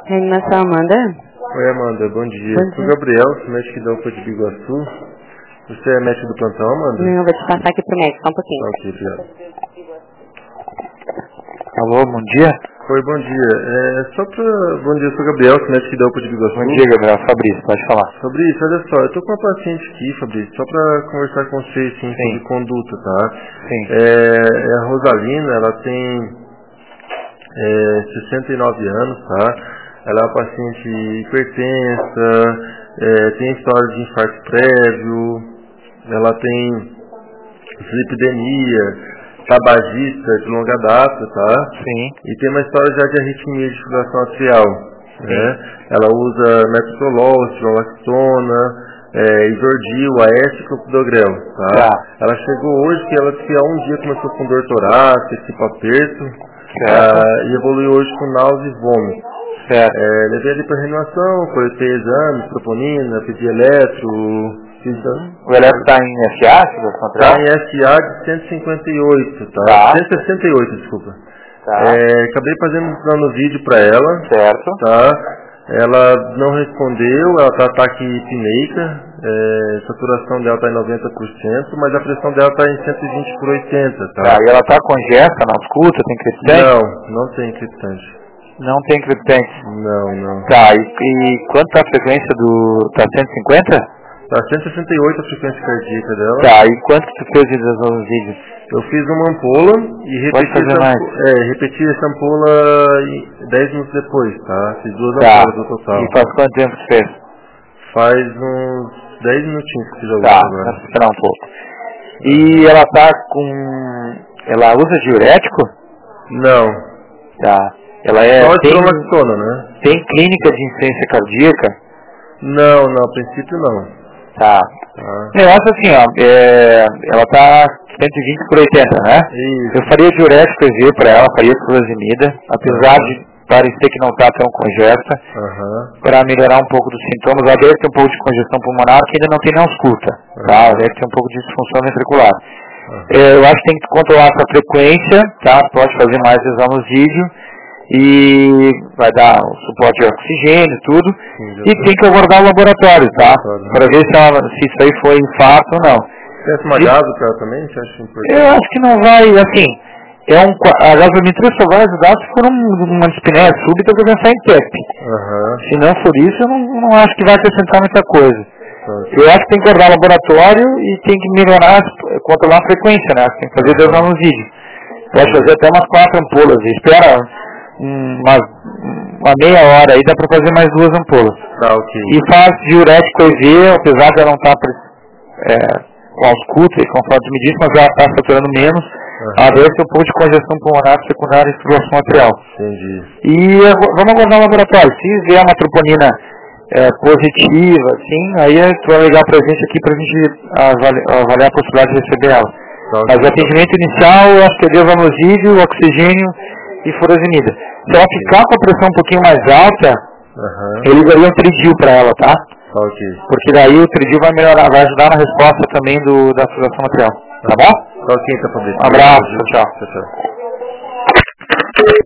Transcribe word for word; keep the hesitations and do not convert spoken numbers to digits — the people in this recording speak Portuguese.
Reanimação, Amanda? Oi, Amanda, bom dia. Bom dia. Sou Gabriel, sou médico da U P A de Biguaçu. Você é médico do plantão, Amanda? Não, eu vou te passar aqui pro médico, só um pouquinho. Tá, ok, obrigado. Alô, bom dia. Oi, bom dia. É, só pra... Bom dia, sou Gabriel, sou médico da U P A de Biguaçu. Bom dia, Gabriel. Fabrício, pode falar. Fabrício, olha só, eu tô com uma paciente aqui, Fabrício, só pra conversar com você, assim, Sim. sobre conduta, tá? Sim. É, é a Rosalina, ela tem é, sessenta e nove anos, tá? Ela é uma paciente hipertensa, é, tem história de infarto prévio, ela tem dislipidemia, tabagista de longa data, tá? Sim. E tem uma história já de arritmia de fibrilação atrial, né? Ela usa metoprolol, estilolactona, é, isordil, aécio e clopidogrel, tá? Tá. Ela chegou hoje que ela disse que há um dia começou com dor torácica, tipo aperto, Certo. ah, e evoluiu hoje com náusea e vômito. Certo. É, levei ele para reanimação, coletei exames, troponina, pedi eletro, fiz... O eletro está em F A, situação Está atrial? em S A de cento e cinquenta e oito, tá? Tá. cento e sessenta e oito, desculpa. Tá. É, acabei fazendo um plano vídeo para ela, Certo. tá? Ela não respondeu, ela está ataque pineica, é, a saturação dela está em noventa por cento, mas a pressão dela está em cento e vinte por oitenta, tá? Tá, e ela está congesta, na ausculta, tem criptante? Não, não tem criptante. Não tem criptante. Não, não. Tá, e, e quanto tá a frequência do... Tá cento e cinquenta? Tá cento e sessenta e oito a frequência cardíaca dela. Tá, e quanto tu fez de desvio? Eu fiz uma ampola e Pode repeti fazer essa, mais. ampola, é, repeti essa ampola em dez minutos depois, tá? Fiz duas Tá. ampolas no total. E faz quanto tempo tu fez? Faz uns dez minutinhos que fiz a Tá, outra agora. vamos esperar um pouco. E ela tá com... Ela usa diurético? Não. Tá. Ela é... Só tem, esprolactona, né? tem clínica de insuficiência cardíaca? Não, não, a princípio não. Tá. Tá. Negócio assim, ó, é, ela tá cento e vinte por oitenta, né? Isso. Eu faria diurético E V pra ela, faria furosemida, apesar Uhum. de parecer que não tá tão congesta, Aham. para melhorar um pouco dos sintomas. Ela deve ter um pouco de congestão pulmonar, que ainda não tem nem ausculta, tá? Ela deve ter um pouco de disfunção ventricular. Uhum. É, eu acho que tem que controlar essa frequência, tá? Pode fazer mais exames vídeo e vai dar o suporte de oxigênio, tudo. Sim, já E tô. tem que aguardar o laboratório, tá? Laboratório. Para ver se, ela, se isso aí foi infarto ou não. Tem essa magado pra ela também? Você acha importante? Eu acho que não vai, assim, é um, a gasometria só vai ajudar se for um, uma dispneia súbita que vai pensar em T E P. Aham. Se não for isso, eu não, não acho que vai acrescentar muita coisa. Tá. Eu acho que tem que guardar o laboratório e tem que melhorar, controlar a frequência, né? Tem que fazer Uhum. Deus no vídeo. Pode fazer até umas quatro ampolas. Espera uma, uma meia hora aí, dá pra fazer mais duas ampolas. Tá, ok. E faz diurético E V, apesar de ela não estar é, com ausculta e conforme me disse, mas ela está saturando menos. Uhum. Ela deve ter um pouco de congestão pulmonar secundária e fibrilação atrial. Entendi. E agu- vamos aguardar o laboratório. Se vier uma troponina é, positiva, assim, aí tu vai ligar pra gente aqui pra gente avali- avaliar a possibilidade de receber ela. Tá, ok. Mas o atendimento inicial, eu acho que é devanosídeo, oxigênio e furosemida. Se ela ficar com a pressão um pouquinho mais alta, Aham. eu ligaria um tridil pra ela, tá? Tá, ok. Porque daí o tridil vai melhorar, vai ajudar na resposta também do, da fibrilação atrial. Tá bom? Tá, ok, tá, Fabrício. Um abraço, tchau. Tchau, tchau.